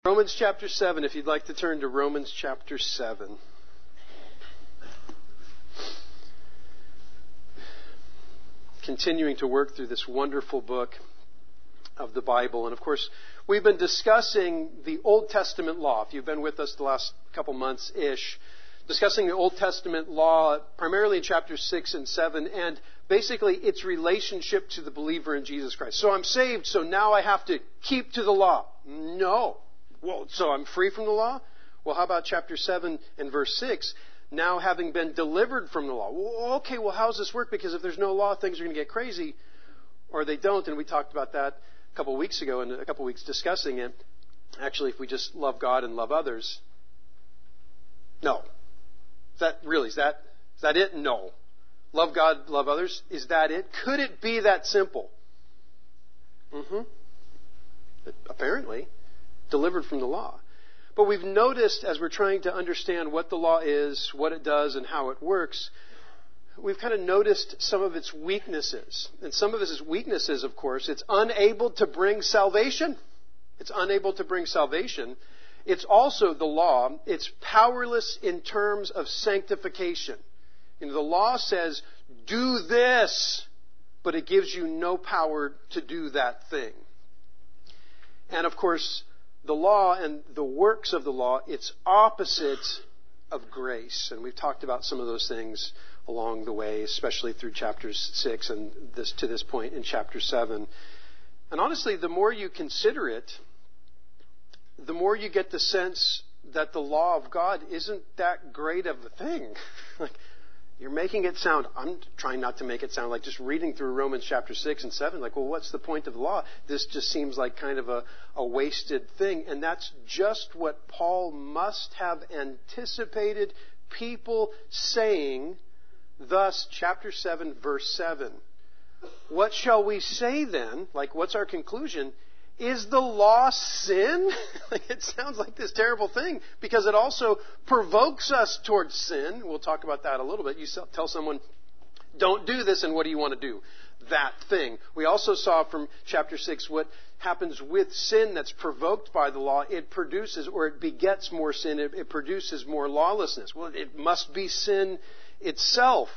Romans chapter 7, if you'd like to turn to Romans chapter 7. Continuing to work through this wonderful book of the Bible. And of course, we've been discussing the Old Testament law. If you've been with us the last couple months-ish, discussing the Old Testament law primarily in chapters 6 and 7, and basically its relationship to the believer in Jesus Christ. So I'm saved, so now I have to keep to the law. No. Well, so I'm free from the law? Well, how about chapter 7 and verse 6? Now having been delivered from the law. Well, okay, well, how does this work? Because if there's no law, things are going to get crazy, or they don't. And we talked about that a couple of weeks ago, and a couple of weeks discussing it. Actually, if we just love God and love others. No. Is that it? No. Love God, love others. Is that it? Could it be that simple? Apparently. Delivered from the law. But we've noticed as we're trying to understand what the law is, what it does, and how it works, we've kind of noticed some of its weaknesses. And some of its weaknesses, of course, it's unable to bring salvation. It's unable to bring salvation. It's also the law. It's powerless in terms of sanctification. The law says, do this, but it gives you no power to do that thing. And of course, the law and the works of the law, it's opposite of grace. And we've talked about some of those things along the way, especially through chapters 6 and to this point in chapter 7. And honestly, the more you consider it, the more you get the sense that the law of God isn't that great of a thing. You're making it sound, I'm trying not to make it sound like just reading through Romans chapter 6 and 7, well, what's the point of the law? This just seems like kind of a wasted thing. And that's just what Paul must have anticipated people saying. Thus, chapter 7, verse 7. What shall we say then? What's our conclusion? Is the law sin? It sounds like this terrible thing because it also provokes us towards sin. We'll talk about that a little bit. You tell someone, don't do this, and what do you want to do? That thing. We also saw from chapter 6 what happens with sin that's provoked by the law. It produces, or it begets more sin. It produces more lawlessness. Well, it must be sin itself.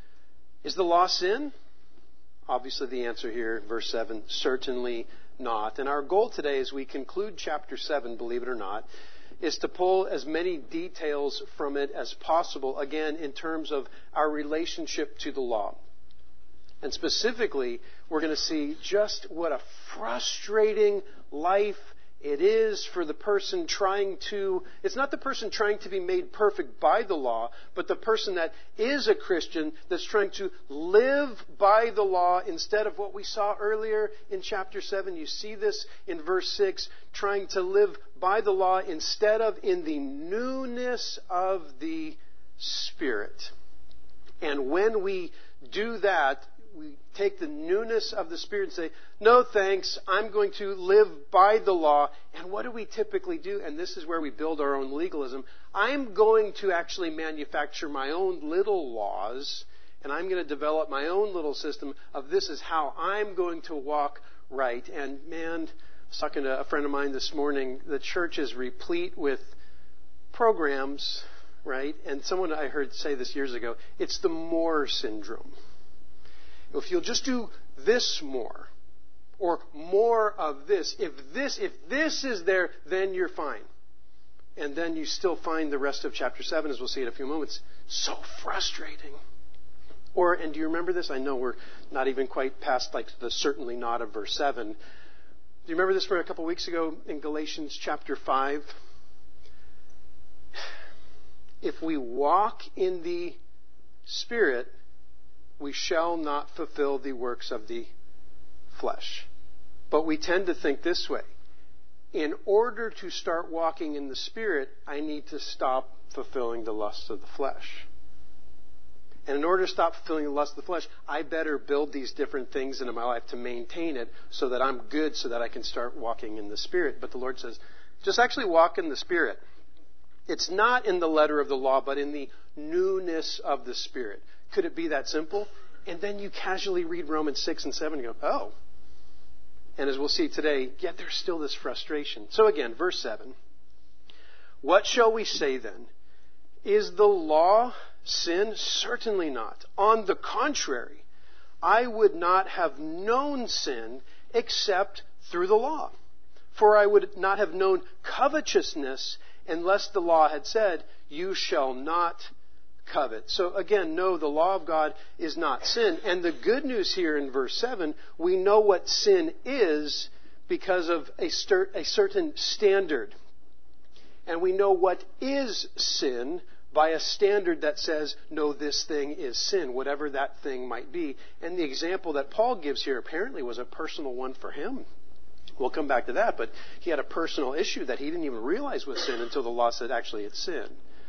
Is the law sin? Obviously the answer here, verse 7, certainly not. And our goal today as we conclude chapter 7, believe it or not, is to pull as many details from it as possible, again, in terms of our relationship to the law. And specifically, we're going to see just what a frustrating life it is for the person it's not the person trying to be made perfect by the law, but the person that is a Christian that's trying to live by the law instead of what we saw earlier in chapter 7. You see this in verse 6, trying to live by the law instead of in the newness of the Spirit. And when we do that, we take the newness of the Spirit and say, no thanks, I'm going to live by the law. And what do we typically do? And this is where we build our own legalism. I'm going to actually manufacture my own little laws, and I'm going to develop my own little system of this is how I'm going to walk right. And man, I was talking to a friend of mine this morning, the church is replete with programs, right? And someone I heard say this years ago, it's the Moore syndrome. If you'll just do this more, or more of this, if this is there, then you're fine. And then you still find the rest of chapter 7, as we'll see in a few moments, so frustrating. And do you remember this? I know we're not even quite past the certainly not of verse 7. Do you remember this from a couple weeks ago in Galatians chapter 5? If we walk in the Spirit, we shall not fulfill the works of the flesh. But we tend to think this way. In order to start walking in the Spirit, I need to stop fulfilling the lusts of the flesh. And in order to stop fulfilling the lusts of the flesh, I better build these different things into my life to maintain it so that I'm good, so that I can start walking in the Spirit. But the Lord says, just actually walk in the Spirit. It's not in the letter of the law, but in the newness of the Spirit. Could it be that simple? And then you casually read Romans 6 and 7 and go, oh, And as we'll see today, yet there's still this frustration. So again, verse 7. What shall we say then? Is the law sin? Certainly not. On the contrary, I would not have known sin except through the law. For I would not have known covetousness unless the law had said, you shall not covet. So again, no, the law of God is not sin. And the good news here in verse 7, we know what sin is because of a certain standard. And we know what is sin by a standard that says, no, this thing is sin, whatever that thing might be. And the example that Paul gives here apparently was a personal one for him. We'll come back to that, but he had a personal issue that he didn't even realize was sin until the law said, actually, it's sin.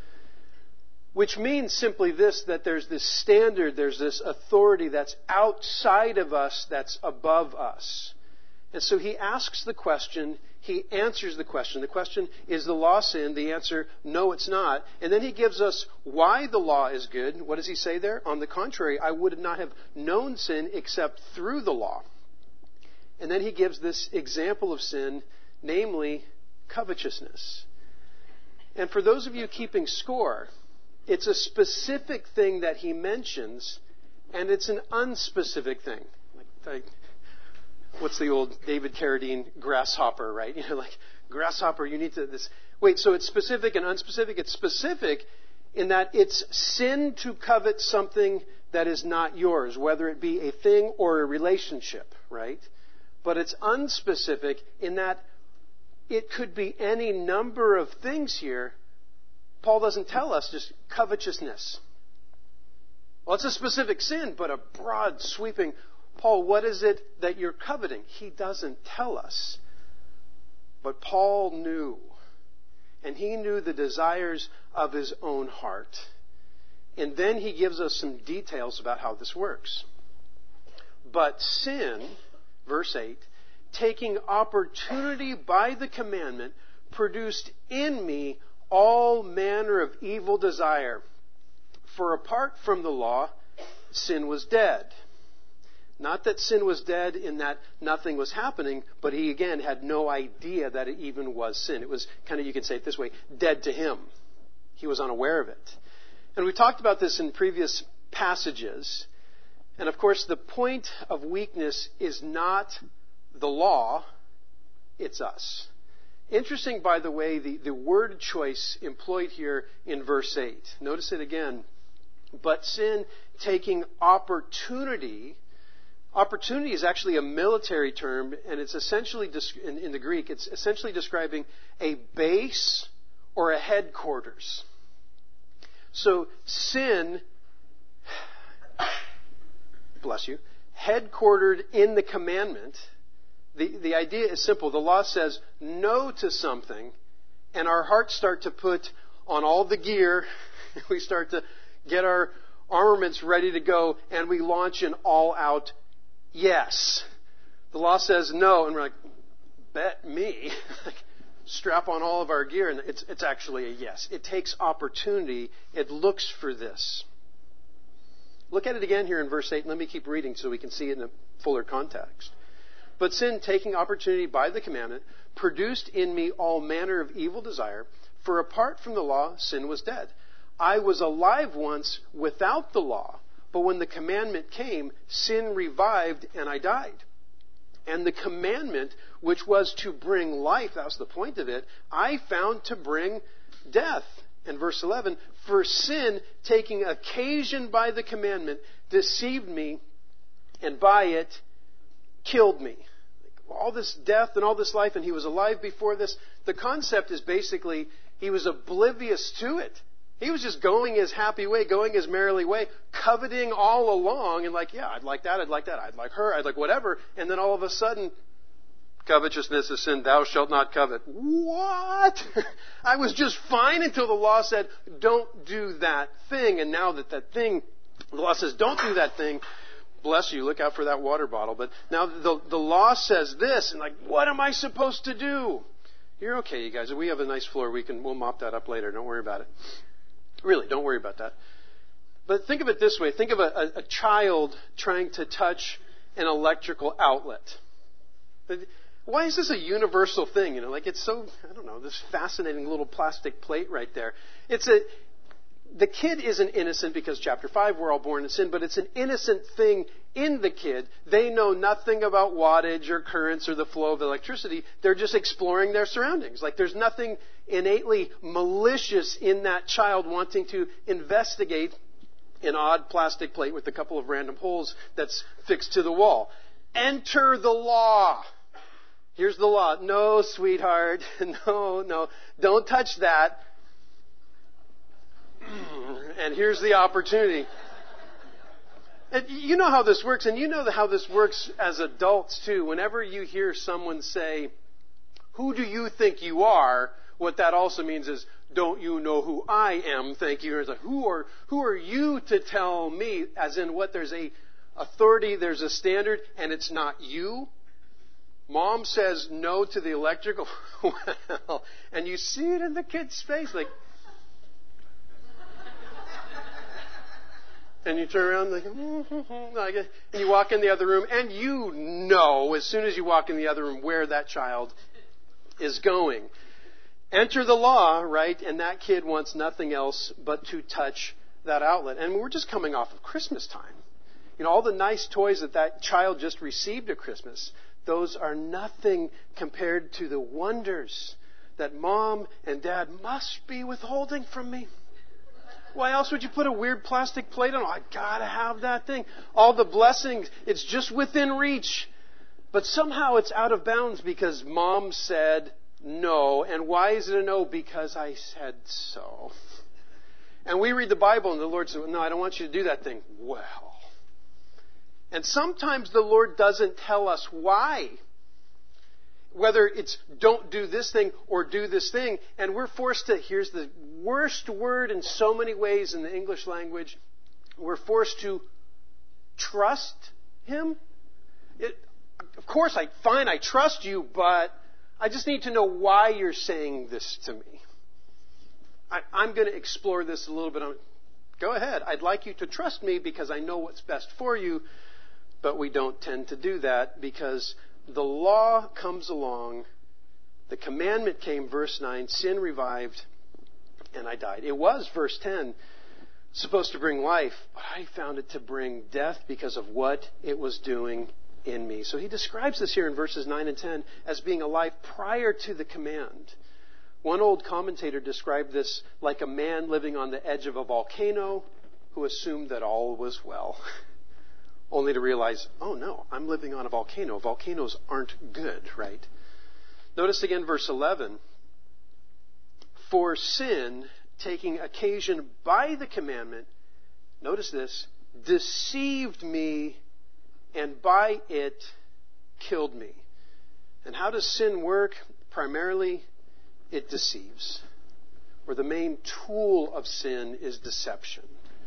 Which means simply this, that there's this standard, there's this authority that's outside of us, that's above us. And so he asks the question, he answers the question. The question, is the law sin? The answer, no, it's not. And then he gives us why the law is good. What does he say there? On the contrary, I would not have known sin except through the law. And then he gives this example of sin, namely covetousness. And for those of you keeping score, it's a specific thing that he mentions, and it's an unspecific thing. What's the old David Carradine grasshopper, right? Grasshopper, you need to this. Wait, so it's specific and unspecific? It's specific in that it's sin to covet something that is not yours, whether it be a thing or a relationship, right? But it's unspecific in that it could be any number of things here. Paul doesn't tell us just covetousness. Well, it's a specific sin, but a broad, sweeping, Paul, what is it that you're coveting? He doesn't tell us. But Paul knew. And he knew the desires of his own heart. And then he gives us some details about how this works. But sin, verse 8, taking opportunity by the commandment, produced in me all manner of evil desire. For apart from the law, sin was dead. Not that sin was dead in that nothing was happening, but he again had no idea that it even was sin. It was kind of, you could say it this way, dead to him. He was unaware of it. And we talked about this in previous passages. And of course, the point of weakness is not the law, it's us. Interesting, by the way, the word choice employed here in verse 8. Notice it again. But sin taking opportunity. Opportunity is actually a military term, and it's essentially, in the Greek, it's essentially describing a base or a headquarters. So sin, bless you, headquartered in the commandment. The idea is simple. The law says no to something, and our hearts start to put on all the gear. We start to get our armaments ready to go, and we launch an all-out yes. The law says no, and we're like, bet me. Strap on all of our gear, and it's actually a yes. It takes opportunity. It looks for this. Look at it again here in verse 8. Let me keep reading so we can see it in a fuller context. But sin, taking opportunity by the commandment, produced in me all manner of evil desire. For apart from the law, sin was dead. I was alive once without the law, but when the commandment came, sin revived and I died. And the commandment, which was to bring life, that was the point of it, I found to bring death. And verse 11, for sin, taking occasion by the commandment, deceived me, and by it killed me. All this death and all this life, and he was alive before this. The concept is basically, he was oblivious to it. He was just going his happy way, going his merrily way, coveting all along, and like, yeah, I'd like that, I'd like that, I'd like her, I'd like whatever. And then all of a sudden, covetousness is sin, thou shalt not covet. What? I was just fine until the law said, don't do that thing. And now that thing, the law says, don't do that thing. Bless you, look out for that water bottle. But now the law says this, and like, what am I supposed to do? You're okay, you guys. We have a nice floor. We'll mop that up later. Don't worry about it. Really, don't worry about that. But think of it this way. Think of a child trying to touch an electrical outlet. Why is this a universal thing? Like it's so, I don't know, this fascinating little plastic plate right there. The kid isn't innocent because chapter 5, we're all born in sin, but it's an innocent thing in the kid. They know nothing about wattage or currents or the flow of electricity. They're just exploring their surroundings. Like there's nothing innately malicious in that child wanting to investigate an odd plastic plate with a couple of random holes that's fixed to the wall. Enter the law. Here's the law. No, sweetheart. No. Don't touch that. And here's the opportunity. And you know how this works, and you know how this works as adults too. Whenever you hear someone say, "Who do you think you are?" what that also means is, "Don't you know who I am? Thank you." It's like, who are you to tell me? As in, what? There's a authority, there's a standard, and it's not you. Mom says no to the electrical. Well, and you see it in the kid's face, like. And you turn around and you walk in the other room, and you know as soon as you walk in the other room where that child is going. Enter the law, right? And that kid wants nothing else but to touch that outlet. And we're just coming off of Christmas time. All the nice toys that child just received at Christmas, those are nothing compared to the wonders that mom and dad must be withholding from me. Why else would you put a weird plastic plate on? I gotta have that thing. All the blessings, it's just within reach. But somehow it's out of bounds because mom said no. And why is it a no? Because I said so. And we read the Bible and the Lord said, "No, I don't want you to do that thing." Well. And sometimes the Lord doesn't tell us why. Whether it's don't do this thing or do this thing. And we're forced to, here's the worst word in so many ways in the English language, we're forced to trust Him. Of course, I trust you, but I just need to know why you're saying this to me. I'm going to explore this a little bit. Go ahead. I'd like you to trust me because I know what's best for you, but we don't tend to do that because the law comes along, the commandment came, verse 9, sin revived, and I died. It was, verse 10, supposed to bring life, but I found it to bring death because of what it was doing in me. So he describes this here in verses 9 and 10 as being a life prior to the command. One old commentator described this like a man living on the edge of a volcano who assumed that all was well. Only to realize, oh no, I'm living on a volcano. Volcanoes aren't good, right? Notice again verse 11. For sin, taking occasion by the commandment, notice this, deceived me and by it killed me. And how does sin work? Primarily, it deceives. Or the main tool of sin is deception.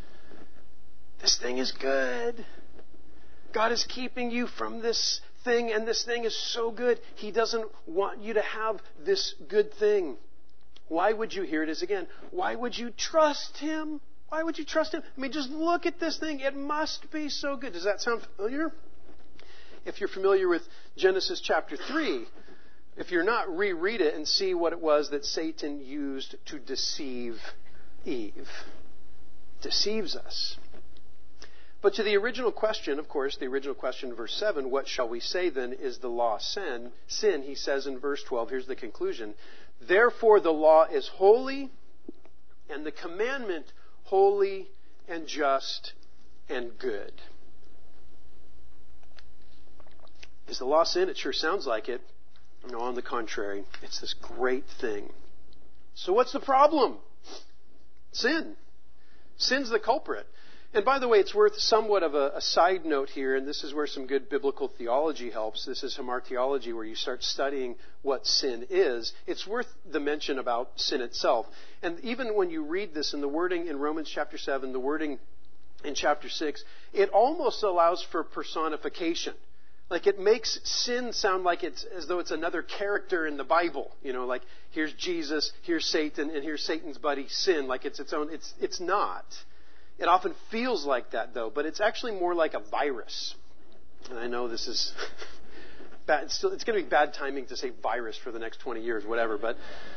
This thing is good. God is keeping you from this thing, and this thing is so good. He doesn't want you to have this good thing. Why would you, here it is again, why would you trust Him? Why would you trust Him? I mean, just look at this thing. It must be so good. Does that sound familiar? If you're familiar with Genesis chapter 3, if you're not, reread it and see what it was that Satan used to deceive Eve. Deceives us. But to the original question, of course, the original question in verse 7, what shall we say then is the law sin? He says in verse 12, here's the conclusion. Therefore the law is holy, and the commandment holy and just and good. Is the law sin? It sure sounds like it. No, on the contrary, it's this great thing. So what's the problem? Sin. Sin's the culprit. And by the way, it's worth somewhat of a side note here, and this is where some good biblical theology helps. This is hamartiology, where you start studying what sin is. It's worth the mention about sin itself. And even when you read this in the wording in Romans chapter 7, the wording in chapter 6, it almost allows for personification. Like it makes sin sound like it's as though it's another character in the Bible. Like here's Jesus, here's Satan, and here's Satan's buddy sin. Like it's its own. It's not. It often feels like that, though, but it's actually more like a virus. And I know this is it's going to be bad timing to say virus for the next 20 years, whatever. But,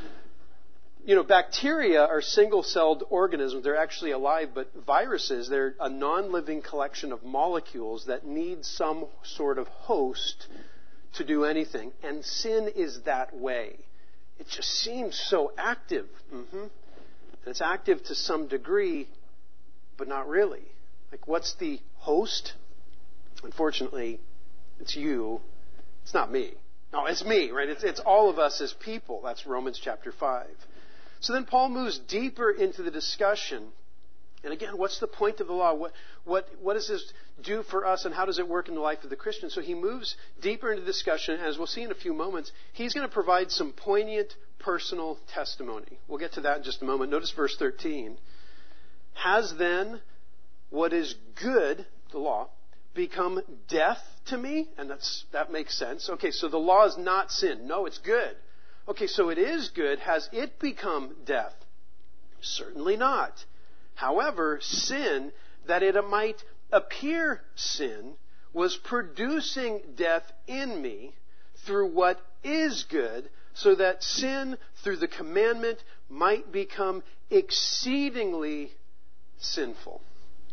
bacteria are single-celled organisms. They're actually alive, but viruses, they're a non-living collection of molecules that need some sort of host to do anything. And sin is that way. It just seems so active. And it's active to some degree, but not really. Like, what's the host? Unfortunately, it's you. It's not me. No, it's me, right? It's all of us as people. That's Romans chapter 5. So then Paul moves deeper into the discussion. And again, what's the point of the law? What does this do for us, and how does it work in the life of the Christian? So he moves deeper into discussion, and as we'll see in a few moments, he's going to provide some poignant personal testimony. We'll get to that in just a moment. Notice verse 13. Has then what is good, the law, become death to me? And that makes sense. Okay, so the law is not sin. No, it's good. Okay, so it is good. Has it become death? Certainly not. However, sin, that it might appear sin, was producing death in me through what is good, so that sin, through the commandment, might become exceedingly sinful.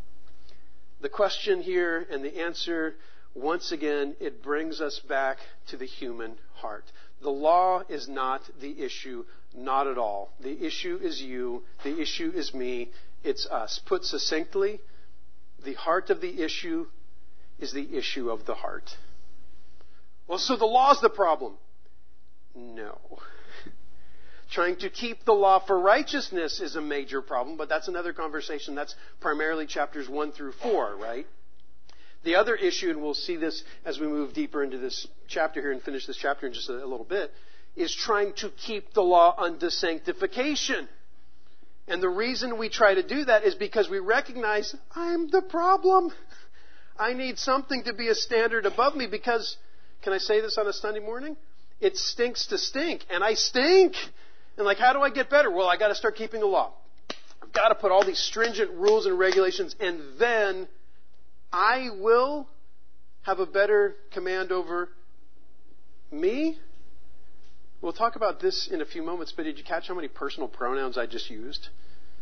The question here and the answer, once again, it brings us back to the human heart. The law is not the issue, not at all. The issue is you. The issue is me. It's us. Put succinctly, the heart of the issue is the issue of the heart. Well, so the law is the problem. No. Trying to keep the law for righteousness is a major problem, but that's another conversation. That's primarily chapters 1 through 4, right? The other issue, and we'll see this as we move deeper into this chapter here and finish this chapter in just a little bit, is trying to keep the law unto sanctification. And the reason we try to do that is because we recognize I'm the problem. I need something to be a standard above me because, can I say this on a Sunday morning? It stinks to stink, and I stink. And how do I get better? Well, I got to start keeping the law. I've got to put all these stringent rules and regulations, and then I will have a better command over me. We'll talk about this in a few moments, but did you catch how many personal pronouns I just used?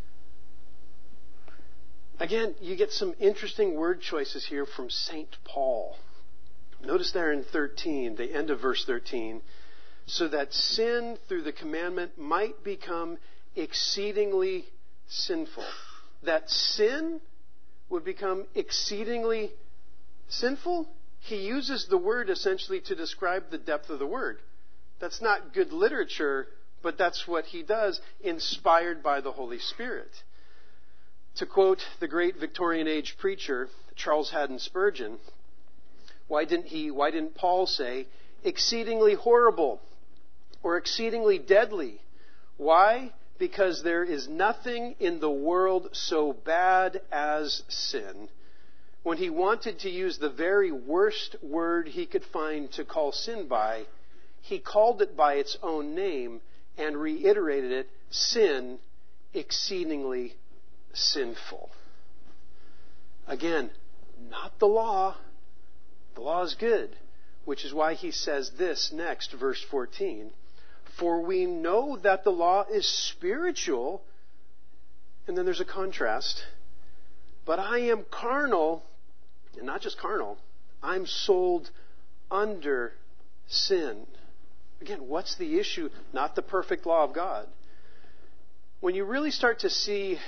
Again, you get some interesting word choices here from St. Paul. Notice there in 13, the end of verse 13, so that sin through the commandment might become exceedingly sinful. That sin would become exceedingly sinful? He uses the word essentially to describe the depth of the word. That's not good literature, but that's what he does, inspired by the Holy Spirit. To quote the great Victorian age preacher, Charles Haddon Spurgeon, why didn't Paul say exceedingly horrible or exceedingly deadly? Why? Because there is nothing in the world so bad as sin. When he wanted to use the very worst word he could find to call sin by, he called it by its own name and reiterated it, sin, exceedingly sinful. Again, not the law. The law is good, which is why he says this next, verse 14. For we know that the law is spiritual, and then there's a contrast. But I am carnal, and not just carnal, I'm sold under sin. Again, what's the issue? Not the perfect law of God. When you really start to see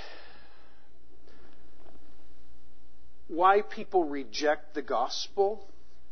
why people reject the gospel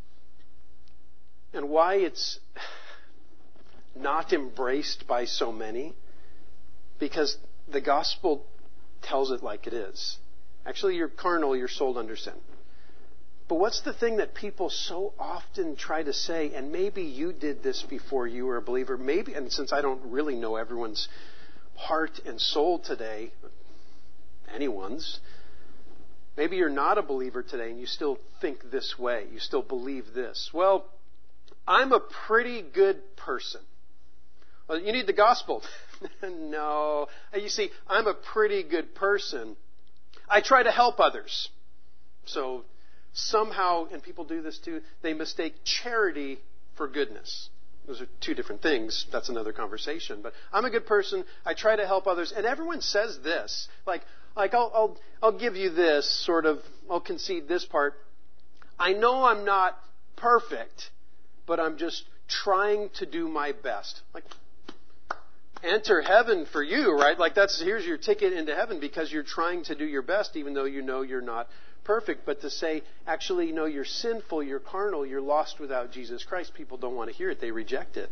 and why it's not embraced by so many, because the gospel tells it like it is. Actually, you're carnal, you're sold under sin. But what's the thing that people so often try to say, and maybe you did this before you were a believer, maybe, and since I don't really know everyone's heart and soul today, anyone's, maybe you're not a believer today and you still think this way, you still believe this. Well, I'm a pretty good person. Well, you need the gospel. No. You see, I'm a pretty good person. I try to help others. So somehow, and people do this too, they mistake charity for goodness. Those are two different things. That's another conversation. But I'm a good person. I try to help others. And everyone says this. Like I'll give you this sort of, I'll concede this part. I know I'm not perfect, but I'm just trying to do my best. Like, enter heaven for you, right? Like here's your ticket into heaven because you're trying to do your best even though you know you're not perfect. But to say, actually, no, you're sinful, you're carnal, you're lost without Jesus Christ, people don't want to hear it. They reject it.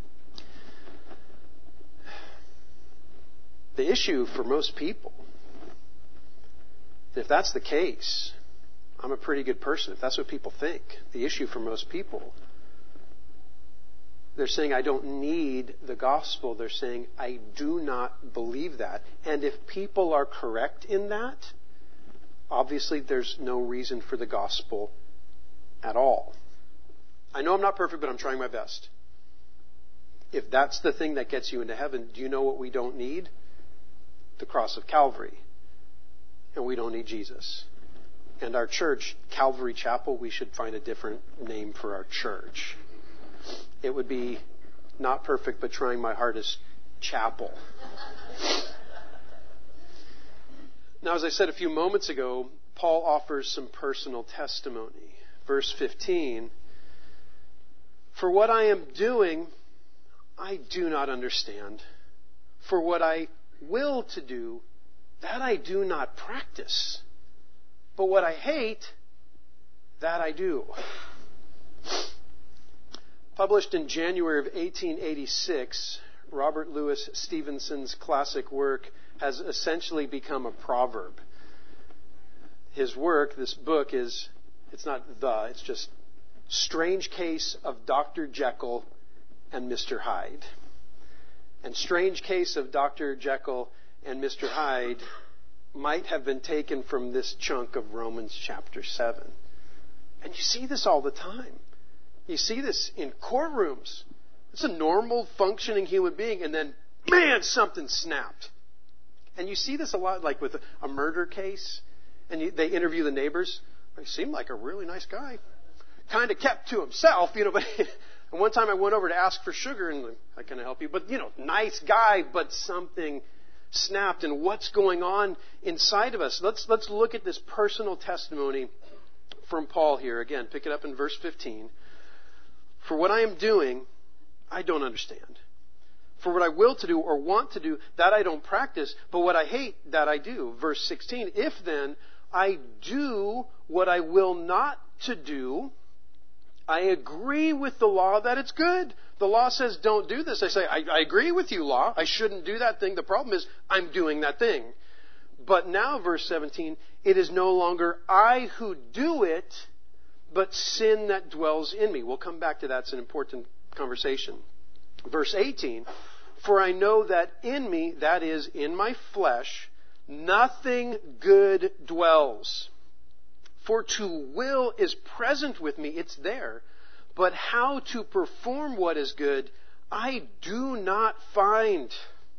The issue for most people, if that's the case, I'm a pretty good person. If that's what people think, the issue for most people, they're saying, I don't need the gospel. They're saying, I do not believe that. And if people are correct in that, obviously there's no reason for the gospel at all. I know I'm not perfect, but I'm trying my best. If that's the thing that gets you into heaven, do you know what we don't need? The cross of Calvary. And we don't need Jesus. And our church, Calvary Chapel, we should find a different name for our church. It would be not perfect, but trying my hardest chapel. Now, as I said a few moments ago, Paul offers some personal testimony. Verse 15, for what I am doing, I do not understand. For what I will to do, that I do not practice. But what I hate, that I do. Published in January of 1886, Robert Louis Stevenson's classic work has essentially become a proverb. His work, this book, it's just Strange Case of Dr. Jekyll and Mr. Hyde. And Strange Case of Dr. Jekyll and Mr. Hyde might have been taken from this chunk of Romans chapter 7. And you see this all the time. You see this in courtrooms. It's a normal, functioning human being, and then, man, something snapped. And you see this a lot, like with a murder case, and they interview the neighbors. He seemed like a really nice guy. Kind of kept to himself, but and one time I went over to ask for sugar, and I can help you. But, nice guy, but something snapped. And what's going on inside of us? Let's look at this personal testimony from Paul here. Again, pick it up in verse 15. For what I am doing, I don't understand. For what I will to do or want to do, that I don't practice. But what I hate, that I do. Verse 16. If then I do what I will not to do, I agree with the law that it's good. The law says don't do this. I say, I agree with you, law. I shouldn't do that thing. The problem is I'm doing that thing. But now, verse 17, it is no longer I who do it, but sin that dwells in me. We'll come back to that. It's an important conversation. Verse 18, for I know that in me, that is, in my flesh, nothing good dwells. For to will is present with me, it's there. But how to perform what is good, I do not find.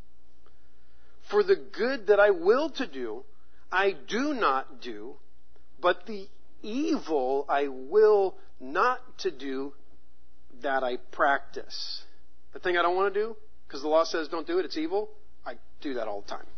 For the good that I will to do, I do not do, but the evil I will not to do, that I practice. The thing I don't want to do, because the law says don't do it, it's evil, I do that all the time.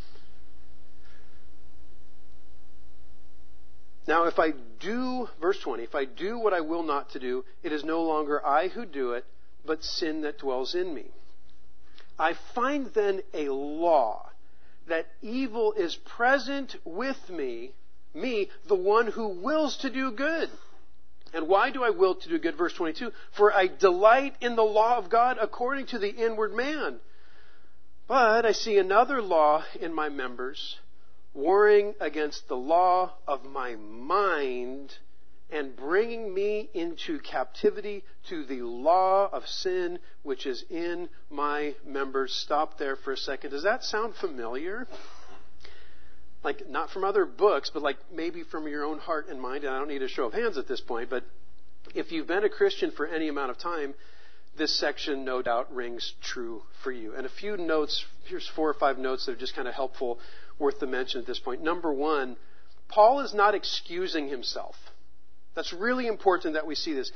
Now, if I do, verse 20, if I do what I will not to do, it is no longer I who do it, but sin that dwells in me. I find then a law that evil is present with me, the one who wills to do good. And why do I will to do good? Verse 22, for I delight in the law of God according to the inward man. But I see another law in my members, warring against the law of my mind and bringing me into captivity to the law of sin which is in my members. Stop there for a second. Does that sound familiar? Like, not from other books, but like maybe from your own heart and mind. And I don't need a show of hands at this point, but if you've been a Christian for any amount of time, this section no doubt rings true for you. And a few notes, here's 4 or 5 notes that are just kind of helpful, worth the mention at this point. Number 1, Paul is not excusing himself. That's really important that we see this.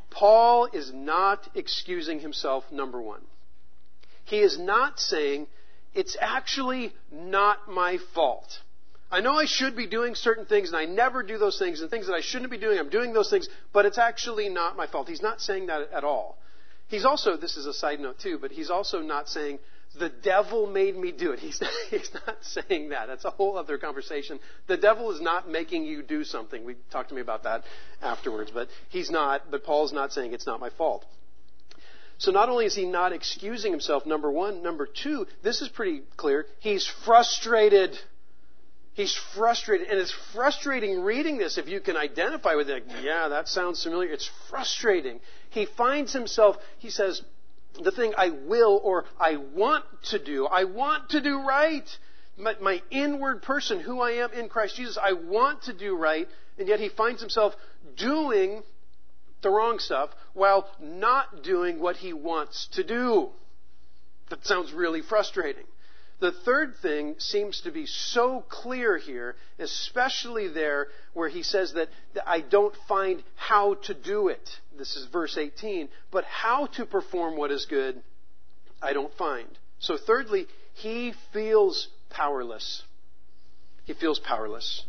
Paul is not excusing himself, number one. He is not saying, it's actually not my fault. I know I should be doing certain things, and I never do those things, and things that I shouldn't be doing, I'm doing those things, but it's actually not my fault. He's not saying that at all. He's also, this is a side note too, but he's also not saying, the devil made me do it. He's not saying that. That's a whole other conversation. The devil is not making you do something. We talked to me about that afterwards, but Paul's not saying it's not my fault. So not only is he not excusing himself, number one, number two, this is pretty clear, he's frustrated. He's frustrated, and it's frustrating reading this if you can identify with it. Yeah, that sounds familiar. It's frustrating. He finds himself, he says, the thing I will or I want to do right. My inward person, who I am in Christ Jesus, I want to do right, and yet he finds himself doing the wrong stuff while not doing what he wants to do. That sounds really frustrating. The third thing seems to be so clear here, especially there where he says that I don't find how to do it. This is verse 18. But how to perform what is good, I don't find. So thirdly, he feels powerless. He feels powerless.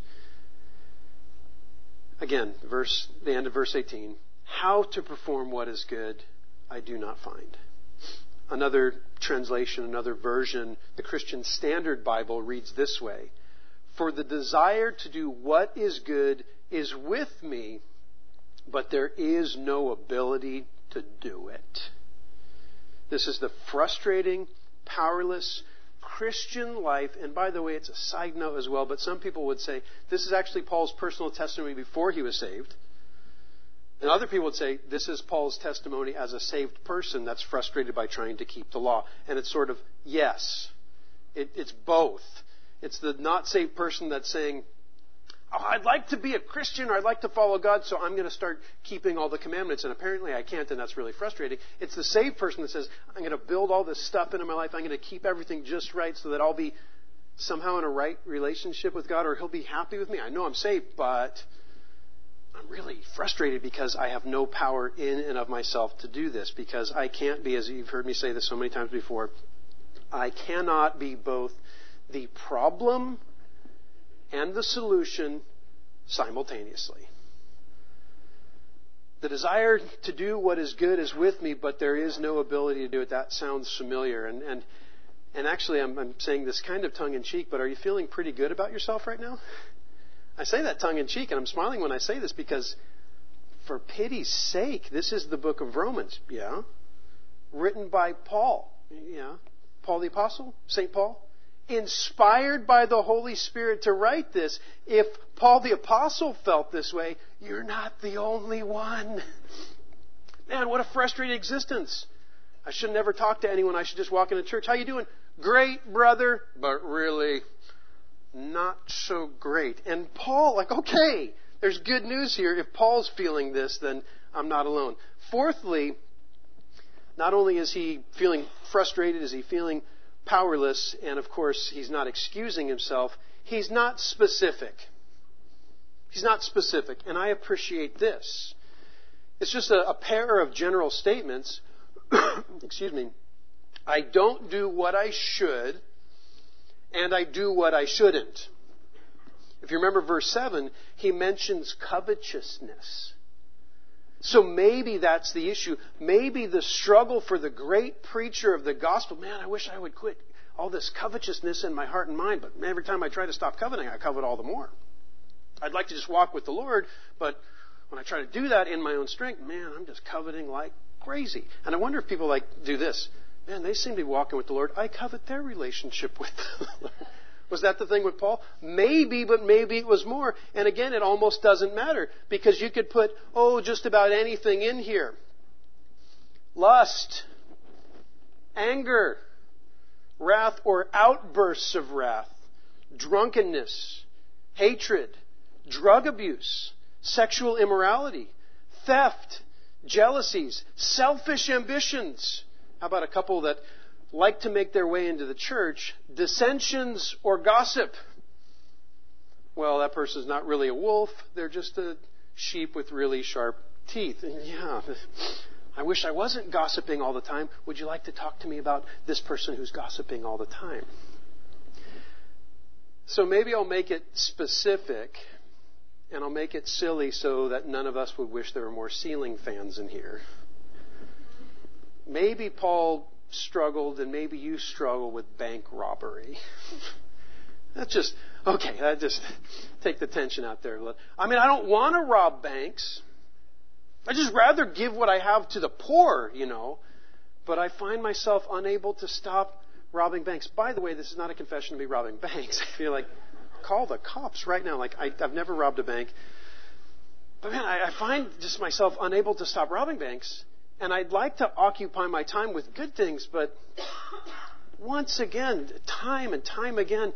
Again, the end of verse 18. How to perform what is good, I do not find. Another translation, another version, the Christian Standard Bible reads this way. For the desire to do what is good is with me, but there is no ability to do it. This is the frustrating, powerless Christian life. And by the way, it's a side note as well, but some people would say this is actually Paul's personal testimony before he was saved. And other people would say, this is Paul's testimony as a saved person that's frustrated by trying to keep the law. And it's sort of, yes. It's both. It's the not saved person that's saying, oh, I'd like to be a Christian, or I'd like to follow God, so I'm going to start keeping all the commandments, and apparently I can't, and that's really frustrating. It's the saved person that says, I'm going to build all this stuff into my life, I'm going to keep everything just right so that I'll be somehow in a right relationship with God, or He'll be happy with me. I know I'm saved, but I'm really frustrated because I have no power in and of myself to do this, because I can't be, as you've heard me say this so many times before, I cannot be both the problem and the solution simultaneously. The desire to do what is good is with me, but there is no ability to do it. That sounds familiar. And actually, I'm saying this kind of tongue-in-cheek, but are you feeling pretty good about yourself right now? I say that tongue-in-cheek, and I'm smiling when I say this because, for pity's sake, this is the book of Romans, yeah? Written by Paul, yeah? Paul the Apostle, St. Paul, inspired by the Holy Spirit to write this. If Paul the Apostle felt this way, you're not the only one. Man, what a frustrating existence. I should never talk to anyone. I should just walk into church. How you doing? Great, brother, but really not so great. And Paul, like, okay, there's good news here. If Paul's feeling this, then I'm not alone. Fourthly, not only is he feeling frustrated, is he feeling powerless, and of course he's not excusing himself, he's not specific. He's not specific, and I appreciate this. It's just a pair of general statements. Excuse me. I don't do what I should, and I do what I shouldn't. If you remember verse 7, he mentions covetousness. So maybe that's the issue. Maybe the struggle for the great preacher of the gospel, man, I wish I would quit all this covetousness in my heart and mind, but every time I try to stop coveting, I covet all the more. I'd like to just walk with the Lord, but when I try to do that in my own strength, man, I'm just coveting like crazy. And I wonder if people do this. Man, they seem to be walking with the Lord. I covet their relationship with the Lord. Was that the thing with Paul? Maybe, but maybe it was more. And again, it almost doesn't matter, because you could put, just about anything in here. Lust, anger, wrath or outbursts of wrath, drunkenness, hatred, drug abuse, sexual immorality, theft, jealousies, selfish ambitions. How about a couple that like to make their way into the church, dissensions or gossip? Well, that person's not really a wolf. They're just a sheep with really sharp teeth. And yeah, I wish I wasn't gossiping all the time. Would you like to talk to me about this person who's gossiping all the time? So maybe I'll make it specific, and I'll make it silly so that none of us would wish there were more ceiling fans in here. Maybe Paul struggled, and maybe you struggle with bank robbery. That's just, okay, that just take the tension out there. I mean, I don't want to rob banks. I'd just rather give what I have to the poor, But I find myself unable to stop robbing banks. By the way, this is not a confession to be robbing banks. I feel like, call the cops right now. Like, I've never robbed a bank. But man, I find just myself unable to stop robbing banks. And I'd like to occupy my time with good things, but once again, time and time again,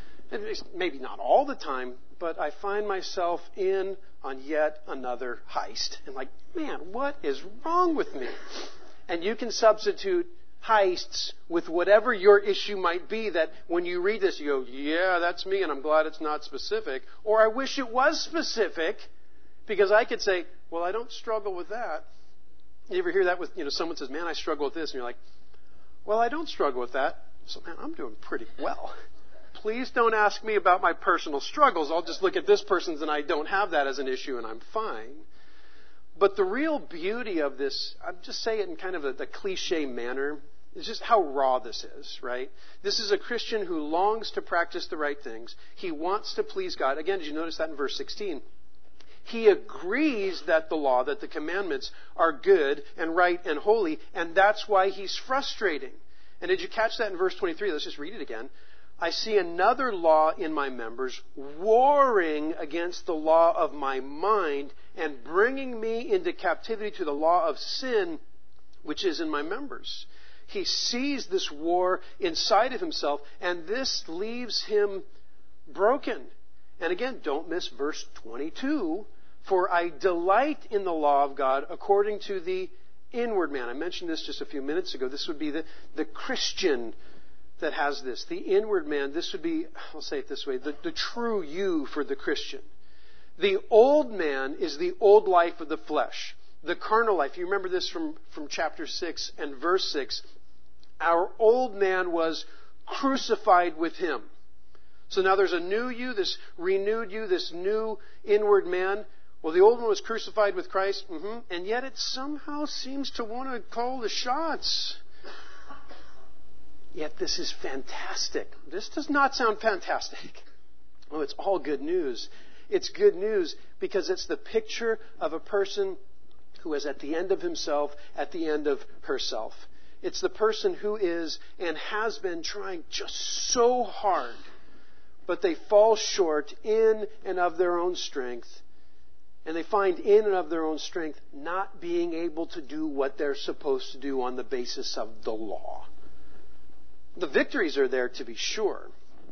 maybe not all the time, but I find myself in on yet another heist. And like, man, what is wrong with me? And you can substitute heists with whatever your issue might be, that when you read this, you go, yeah, that's me, and I'm glad it's not specific. Or I wish it was specific, because I could say, well, I don't struggle with that. You ever hear that with, someone says, man, I struggle with this, and you're like, well, I don't struggle with that. So, man, I'm doing pretty well. Please don't ask me about my personal struggles. I'll just look at this person's, and I don't have that as an issue, and I'm fine. But the real beauty of this, I'll just say it in kind of the cliche manner, is just how raw this is, right? This is a Christian who longs to practice the right things. He wants to please God. Again, did you notice that in verse 16? He agrees that the law, that the commandments are good and right and holy, and that's why he's frustrating. And did you catch that in verse 23? Let's just read it again. I see another law in my members, warring against the law of my mind and bringing me into captivity to the law of sin, which is in my members. He sees this war inside of himself, and this leaves him broken. And again, don't miss verse 22. For I delight in the law of God according to the inward man. I mentioned this just a few minutes ago. This would be the Christian that has this. The inward man, this would be, I'll say it this way, the true you for the Christian. The old man is the old life of the flesh. The carnal life. You remember this from chapter 6 and verse 6. Our old man was crucified with him. So now there's a new you, this renewed you, this new inward man. Well, the old one was crucified with Christ, and yet it somehow seems to want to call the shots. Yet this is fantastic. This does not sound fantastic. Oh, it's all good news. It's good news because it's the picture of a person who is at the end of himself, at the end of herself. It's the person who is and has been trying just so hard, but they fall short in and of their own strength. And they find in and of their own strength not being able to do what they're supposed to do on the basis of the law. The victories are there to be sure.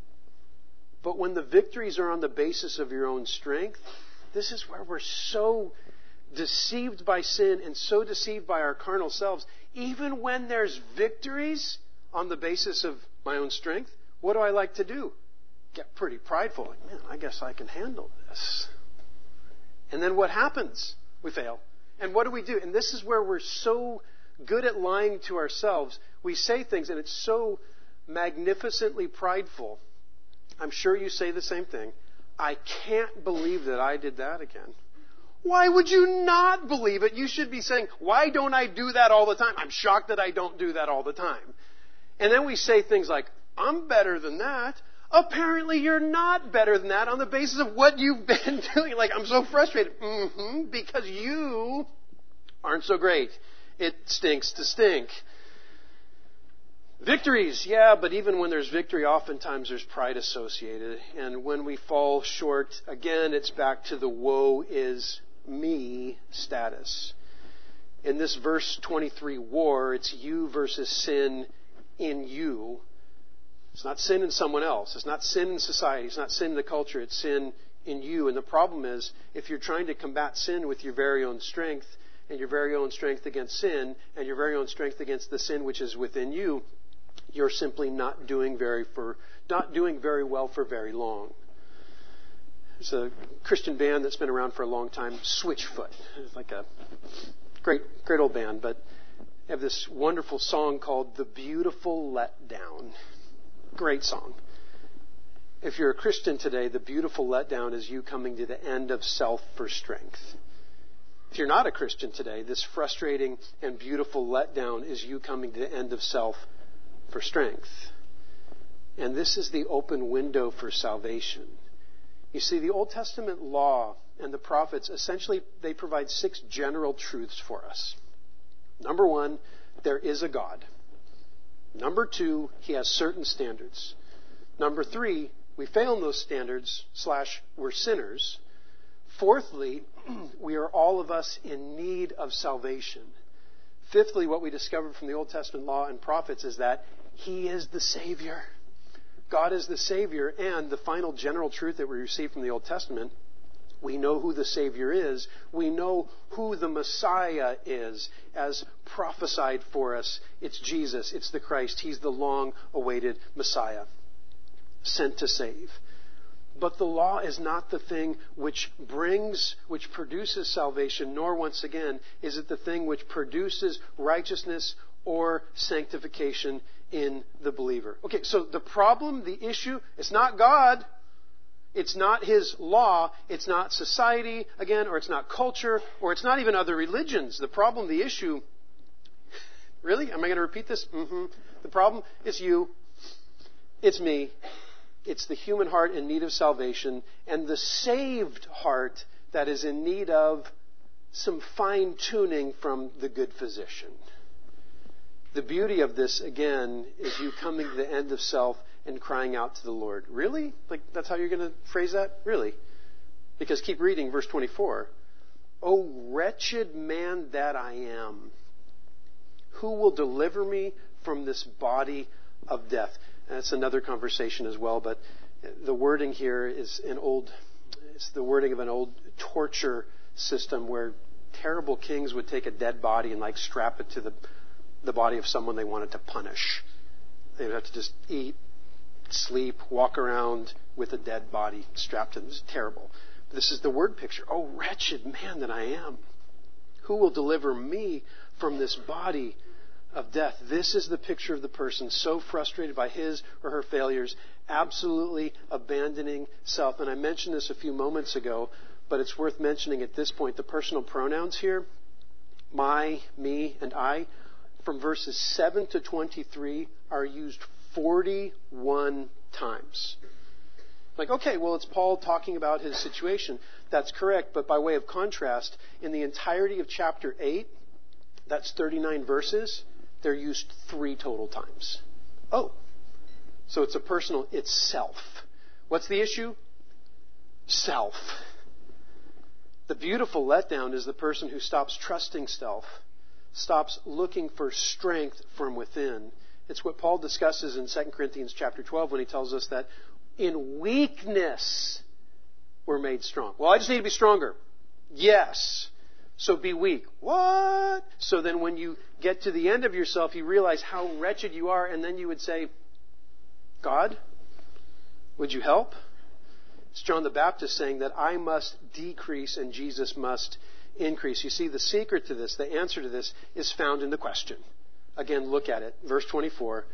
But when the victories are on the basis of your own strength, this is where we're so deceived by sin and so deceived by our carnal selves. Even when there's victories on the basis of my own strength, what do I like to do? Get pretty prideful. Like, man, I guess I can handle this. And then what happens? We fail. And what do we do? And this is where we're so good at lying to ourselves. We say things and it's so magnificently prideful. I'm sure you say the same thing. I can't believe that I did that again. Why would you not believe it? You should be saying, why don't I do that all the time? I'm shocked that I don't do that all the time. And then we say things like, I'm better than that. Apparently you're not better than that on the basis of what you've been doing. Like, I'm so frustrated. Because you aren't so great. It stinks to stink. Victories, yeah, but even when there's victory, oftentimes there's pride associated. And when we fall short, again, it's back to the woe is me status. In this verse 23 war, it's you versus sin in you. It's not sin in someone else. It's not sin in society. It's not sin in the culture. It's sin in you. And the problem is, if you're trying to combat sin with your very own strength, and your very own strength against sin, and your very own strength against the sin which is within you, you're simply not doing very well for very long. There's a Christian band that's been around for a long time, Switchfoot. It's like a great old band, but they have this wonderful song called The Beautiful Letdown. Great song. If you're a Christian today, the beautiful letdown is you coming to the end of self for strength. If you're not a Christian today, this frustrating and beautiful letdown is you coming to the end of self for strength. And this is the open window for salvation. You see, the Old Testament law and the prophets, essentially, they provide 6 general truths for us. Number 1, there is a God. Number 2, He has certain standards. Number 3, we fail in those standards, / we're sinners. Fourthly, we are all of us in need of salvation. Fifthly, what we discovered from the Old Testament law and prophets is that He is the Savior. God is the Savior. And the final general truth that we receive from the Old Testament, we know who the Savior is. We know who the Messiah is, as prophesied for us. It's Jesus. It's the Christ. He's the long-awaited Messiah, sent to save. But the law is not the thing which produces salvation, nor, once again, is it the thing which produces righteousness or sanctification in the believer. Okay, so the problem, the issue, it's not God. It's not His law. It's not society, again, or it's not culture, or it's not even other religions. The problem, the issue, really? Am I going to repeat this? The problem is you. It's me. It's the human heart in need of salvation and the saved heart that is in need of some fine-tuning from the good physician. The beauty of this, again, is you coming to the end of self and crying out to the Lord. Really? Like, that's how you're going to phrase that? Really? Because keep reading verse 24. O wretched man that I am, who will deliver me from this body of death? And it's another conversation as well, but the wording here is it's the wording of an old torture system where terrible kings would take a dead body and strap it to the body of someone they wanted to punish. They would have to just eat, sleep, walk around with a dead body strapped to them. It's terrible. But this is the word picture. Oh, wretched man that I am. Who will deliver me from this body of death? This is the picture of the person so frustrated by his or her failures, absolutely abandoning self. And I mentioned this a few moments ago, but it's worth mentioning at this point. The personal pronouns here, my, me, and I, from verses 7 to 23, are used 41 times. Okay, well, it's Paul talking about his situation. That's correct, but by way of contrast, in the entirety of chapter 8, that's 39 verses, they're used 3 total times. Oh, so it's a personal, it's self. What's the issue? Self. The beautiful letdown is the person who stops trusting self, stops looking for strength from within. It's what Paul discusses in 2 Corinthians chapter 12 when he tells us that in weakness we're made strong. Well, I just need to be stronger. Yes. So be weak. What? So then when you get to the end of yourself, you realize how wretched you are, and then you would say, God, would you help? It's John the Baptist saying that I must decrease and Jesus must increase. You see, the secret to this, the answer to this, is found in the question. Again, look at it. Verse 24.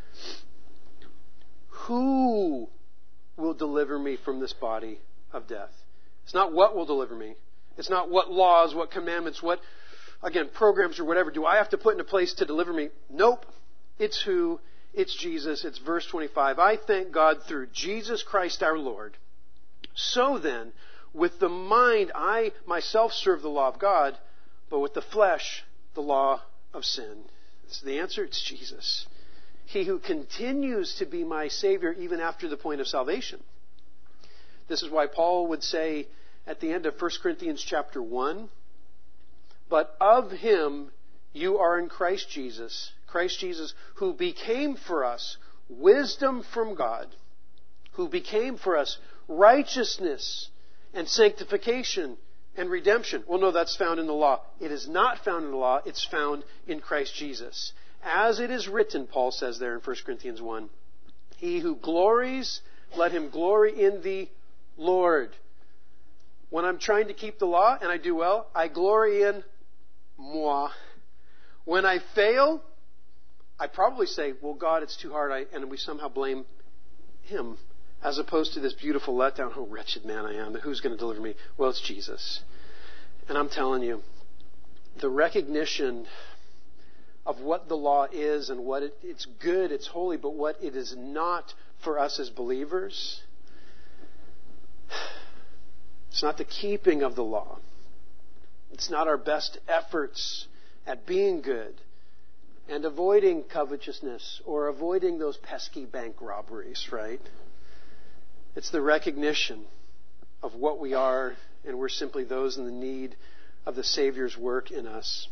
Who will deliver me from this body of death? It's not what will deliver me. It's not what laws, what commandments, what, again, programs or whatever do I have to put into place to deliver me. Nope. It's who? It's Jesus. It's verse 25. I thank God through Jesus Christ our Lord. So then, with the mind, I myself serve the law of God, but with the flesh, the law of sin. Is the answer? It's Jesus. He who continues to be my Savior even after the point of salvation. This is why Paul would say at the end of 1 Corinthians chapter 1, but of Him you are in Christ Jesus, who became for us wisdom from God, who became for us righteousness and sanctification and redemption. Well, no, that's found in the law. It is not found in the law. It's found in Christ Jesus. As it is written, Paul says there in 1 Corinthians 1, he who glories, let him glory in the Lord. When I'm trying to keep the law and I do well, I glory in moi. When I fail, I probably say, well, God, it's too hard, and we somehow blame Him, as opposed to this beautiful letdown, oh, wretched man I am, who's going to deliver me? Well, it's Jesus. And I'm telling you, the recognition of what the law is and what it's good, it's holy, but what it is not for us as believers, it's not the keeping of the law. It's not our best efforts at being good and avoiding covetousness or avoiding those pesky bank robberies, right? It's the recognition of what we are, and we're simply those in the need of the Savior's work in us.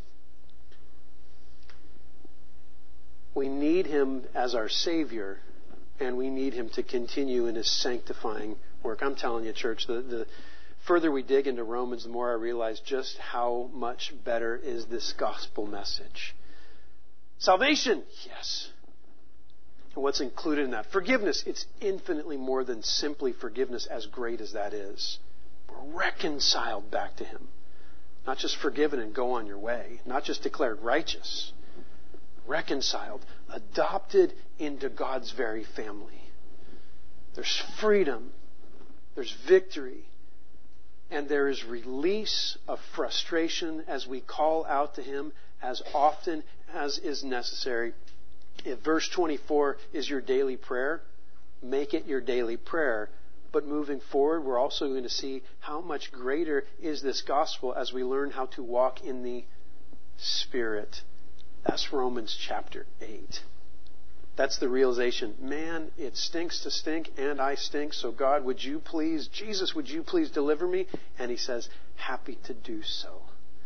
We need Him as our Savior, and we need Him to continue in His sanctifying work. I'm telling you, church, the further we dig into Romans, the more I realize just how much better is this gospel message. Salvation, yes. And what's included in that? Forgiveness, it's infinitely more than simply forgiveness, as great as that is. We're reconciled back to Him. Not just forgiven and go on your way. Not just declared righteous. Reconciled. Adopted into God's very family. There's freedom. There's victory. And there is release of frustration as we call out to Him as often as is necessary. If verse 24 is your daily prayer, make it your daily prayer. But moving forward, we're also going to see how much greater is this gospel as we learn how to walk in the Spirit. That's Romans chapter 8. That's the realization. Man, it stinks to stink, and I stink. So God, would you please, Jesus, would you please deliver me? And He says, happy to do so.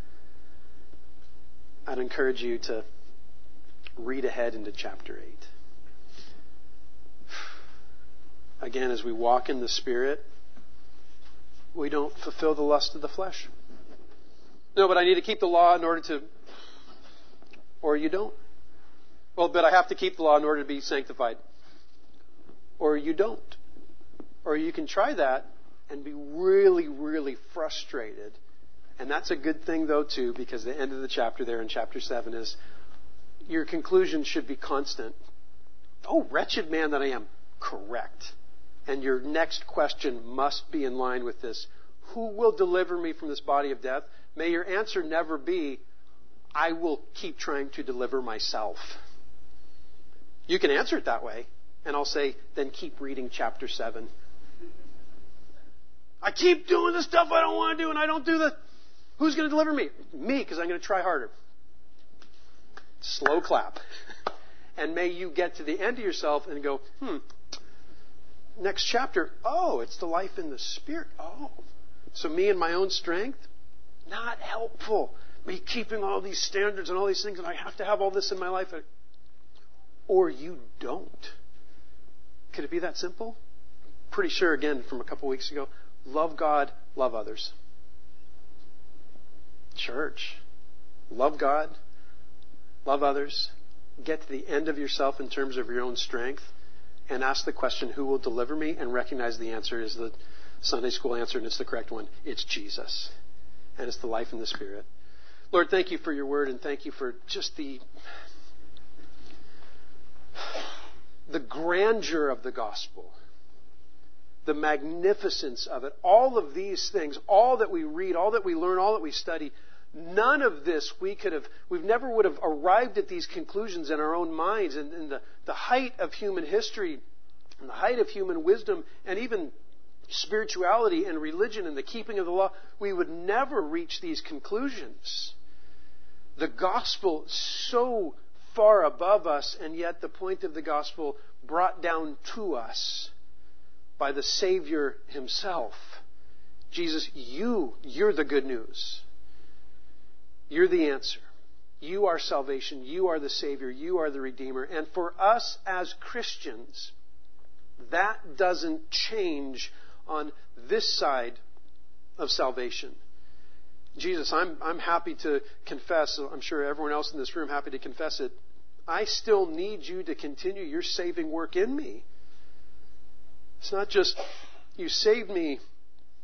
I'd encourage you to read ahead into chapter 8. Again, as we walk in the Spirit, we don't fulfill the lust of the flesh. No, but I need to keep the law in order to... Or you don't. Well, but I have to keep the law in order to be sanctified. Or you don't. Or you can try that and be really, really frustrated. And that's a good thing, though, too, because the end of the chapter there in chapter 7 is your conclusion should be constant. Oh, wretched man that I am. Correct. And your next question must be in line with this. Who will deliver me from this body of death? May your answer never be, I will keep trying to deliver myself. You can answer it that way, and I'll say, then keep reading chapter 7. I keep doing the stuff I don't want to do, and I don't do the... Who's going to deliver me? Me, because I'm going to try harder. Slow clap. And may you get to the end of yourself and go, next chapter, oh, it's the life in the Spirit. Oh. So me and my own strength, not helpful. Me keeping all these standards and all these things, and I have to have all this in my life. Or you don't. Could it be that simple? Pretty sure, again, from a couple weeks ago, love God, love others. Church, love God, love others. Get to the end of yourself in terms of your own strength and ask the question, who will deliver me? And recognize the answer is the Sunday school answer, and it's the correct one. It's Jesus. And it's the life in the Spirit. Lord, thank you for your word, and thank you for just the grandeur of the gospel, the magnificence of it, all of these things, all that we read, all that we learn, all that we study, none of this we never would have arrived at these conclusions in our own minds. And in the height of human history, and the height of human wisdom, and even spirituality and religion and the keeping of the law, we would never reach these conclusions. The gospel so far above us, and yet the point of the gospel brought down to us by the Savior Himself. Jesus, you're the good news. You're the answer. You are salvation. You are the Savior. You are the Redeemer. And for us as Christians, that doesn't change on this side of salvation. Jesus, I'm happy to confess, I'm sure everyone else in this room happy to confess it, I still need you to continue your saving work in me. It's not just you saved me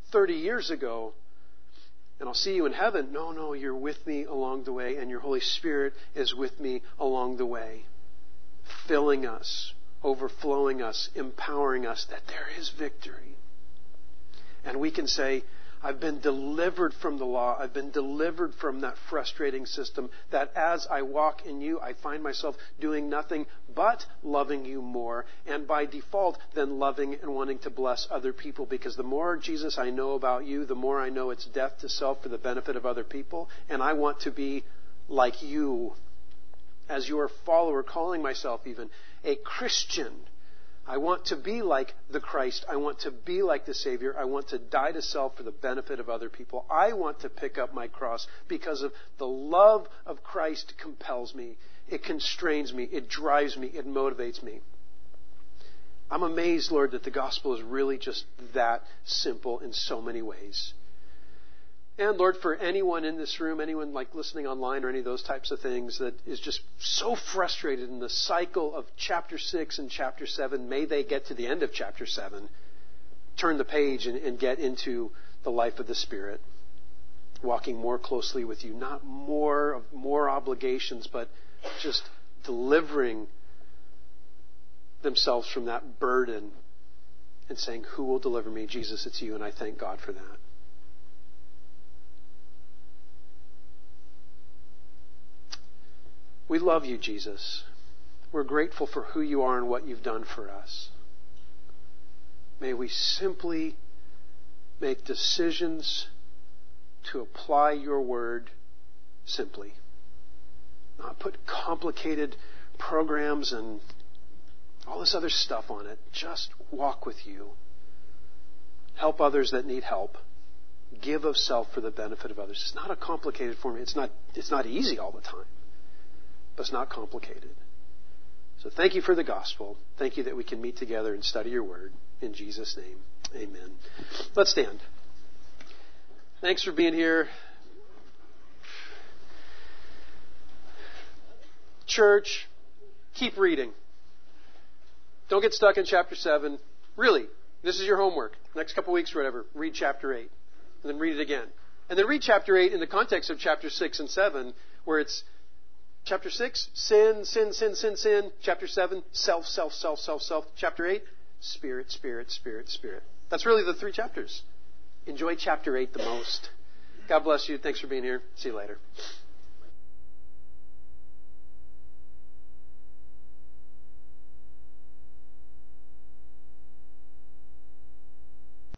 30 years ago, and I'll see you in heaven. No, you're with me along the way, and your Holy Spirit is with me along the way, filling us, overflowing us, empowering us, that there is victory. And we can say, I've been delivered from the law. I've been delivered from that frustrating system, that as I walk in you, I find myself doing nothing but loving you more, and by default, then loving and wanting to bless other people, because the more, Jesus, I know about you, the more I know it's death to self for the benefit of other people, and I want to be like you, as your follower, calling myself even a Christian. I want to be like the Christ. I want to be like the Savior. I want to die to self for the benefit of other people. I want to pick up my cross because of the love of Christ compels me. It constrains me. It drives me. It motivates me. I'm amazed, Lord, that the gospel is really just that simple in so many ways. And Lord, for anyone in this room, anyone like listening online or any of those types of things that is just so frustrated in the cycle of chapter 6 and chapter 7, may they get to the end of chapter 7, turn the page and get into the life of the Spirit, walking more closely with you, not more obligations, but just delivering themselves from that burden and saying, who will deliver me? Jesus, it's you, and I thank God for that. We love you, Jesus. We're grateful for who you are and what you've done for us. May we simply make decisions to apply your word simply. Not put complicated programs and all this other stuff on it. Just walk with you. Help others that need help. Give of self for the benefit of others. It's not a complicated formula. It's not easy all the time. But it's not complicated. So thank you for the gospel. Thank you that we can meet together and study your word. In Jesus' name, amen. Let's stand. Thanks for being here. Church, keep reading. Don't get stuck in chapter 7. Really, this is your homework. Next couple weeks or whatever, read chapter 8. And then read it again. And then read chapter 8 in the context of chapter 6 and 7, where it's Chapter 6, sin. Chapter 7, self. Chapter 8, spirit. That's really the 3 chapters. Enjoy chapter 8 the most. God bless you. Thanks for being here. See you later.